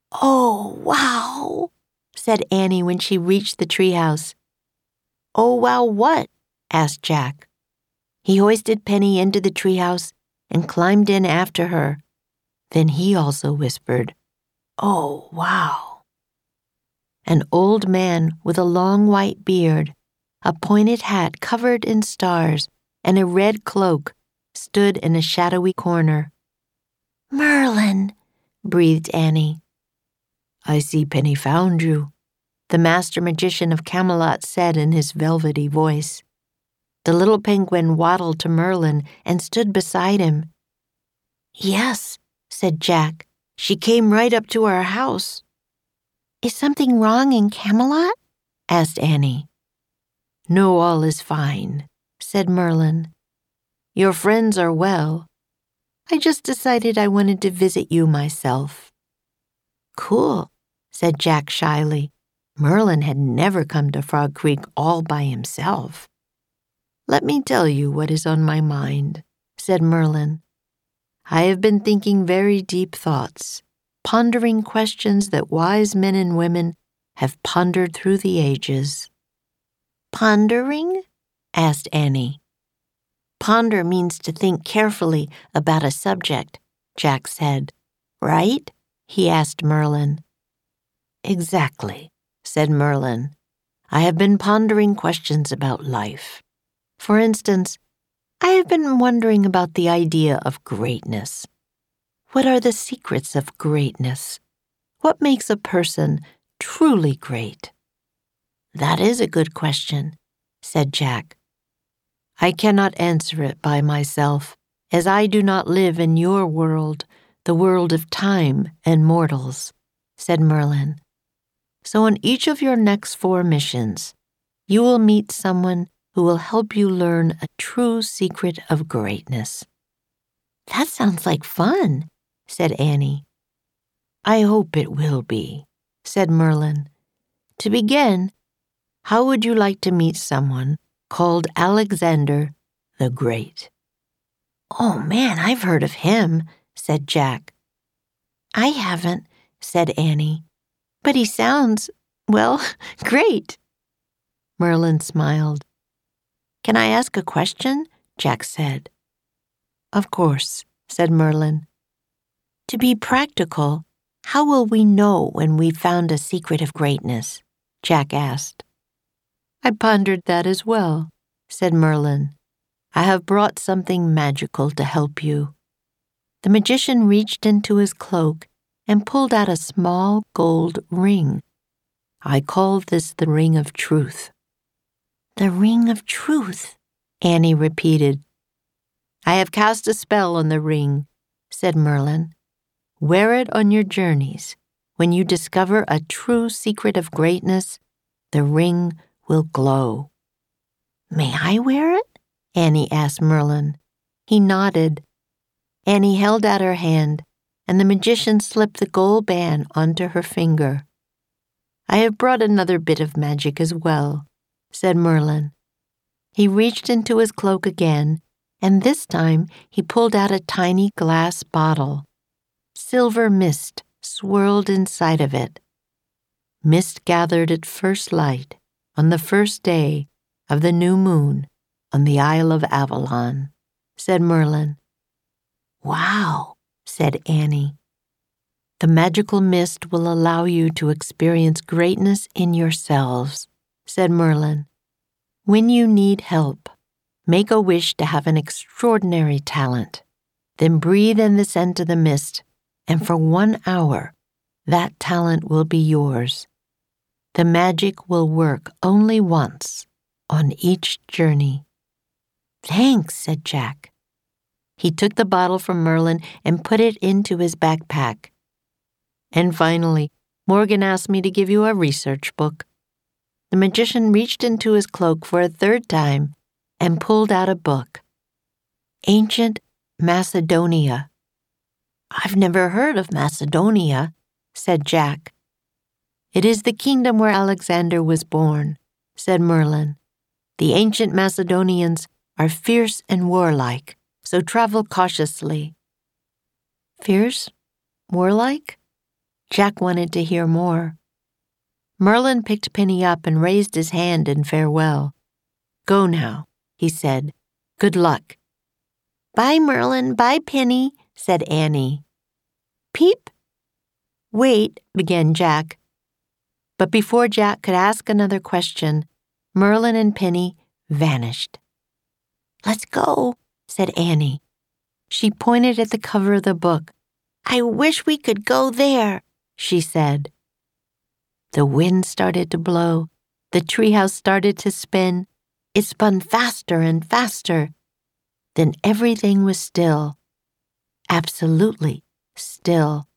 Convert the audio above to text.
"Oh, wow," said Annie when she reached the treehouse. "Oh, wow what?" asked Jack. He hoisted Penny into the treehouse and climbed in after her. Then he also whispered, "Oh, wow." An old man with a long white beard, a pointed hat covered in stars, and a red cloak stood in a shadowy corner. "Merlin," breathed Annie. "I see Penny found you," the master magician of Camelot said in his velvety voice. The little penguin waddled to Merlin and stood beside him. "Yes," said Jack. "She came right up to our house." "Is something wrong in Camelot?" asked Annie. "No, all is fine," said Merlin. "Your friends are well. I just decided I wanted to visit you myself." "Cool," said Jack shyly. Merlin had never come to Frog Creek all by himself. "Let me tell you what is on my mind," said Merlin. "I have been thinking very deep thoughts, pondering questions that wise men and women have pondered through the ages." "Pondering?" asked Annie. "Ponder means to think carefully about a subject," Jack said. "Right?" he asked Merlin. "Exactly," said Merlin. "I have been pondering questions about life. For instance, I have been wondering about the idea of greatness. What are the secrets of greatness? What makes a person truly great?" "That is a good question," said Jack. "I cannot answer it by myself, as I do not live in your world, the world of time and mortals," said Merlin. "So on each of your next 4 missions, you will meet someone who will help you learn a true secret of greatness." "That sounds like fun," said Annie. "I hope it will be," said Merlin. "To begin, how would you like to meet someone called Alexander the Great?" "Oh, man, I've heard of him," said Jack. "I haven't," said Annie. "But he sounds, well, great." Merlin smiled. "Can I ask a question?" Jack said. "Of course," said Merlin. "To be practical, how will we know when we've found a secret of greatness?" Jack asked. "I pondered that as well," said Merlin. "I have brought something magical to help you." The magician reached into his cloak and pulled out a small gold ring. "I call this the Ring of Truth." "The Ring of Truth," Annie repeated. "I have cast a spell on the ring," said Merlin. "Wear it on your journeys. When you discover a true secret of greatness, the ring will glow." "May I wear it?" Annie asked Merlin. He nodded. Annie held out her hand, and the magician slipped the gold band onto her finger. "I have brought another bit of magic as well," said Merlin. He reached into his cloak again, and this time he pulled out a tiny glass bottle. Silver mist swirled inside of it. Mist gathered at first light on the first day of the new moon on the Isle of Avalon, said Merlin. "Wow," said Annie. "The magical mist will allow you to experience greatness in yourselves," said Merlin. "When you need help, make a wish to have an extraordinary talent. Then breathe in the scent of the mist, and for 1 hour, that talent will be yours. The magic will work only once on each journey." "Thanks," said Jack. He took the bottle from Merlin and put it into his backpack. "And finally, Morgan asked me to give you a research book." The magician reached into his cloak for a 3rd time and pulled out a book. "Ancient Macedonia." "I've never heard of Macedonia," said Jack. "It is the kingdom where Alexander was born," said Merlin. "The ancient Macedonians are fierce and warlike, so travel cautiously." "Fierce? Warlike?" Jack wanted to hear more. Merlin picked Penny up and raised his hand in farewell. "Go now," he said. "Good luck." "Bye, Merlin. Bye, Penny," said Annie. "Peep?" "Wait," began Jack. But before Jack could ask another question, Merlin and Penny vanished. "Let's go," said Annie. She pointed at the cover of the book. "I wish we could go there," she said. The wind started to blow. The treehouse started to spin. It spun faster and faster. Then everything was still. Absolutely still.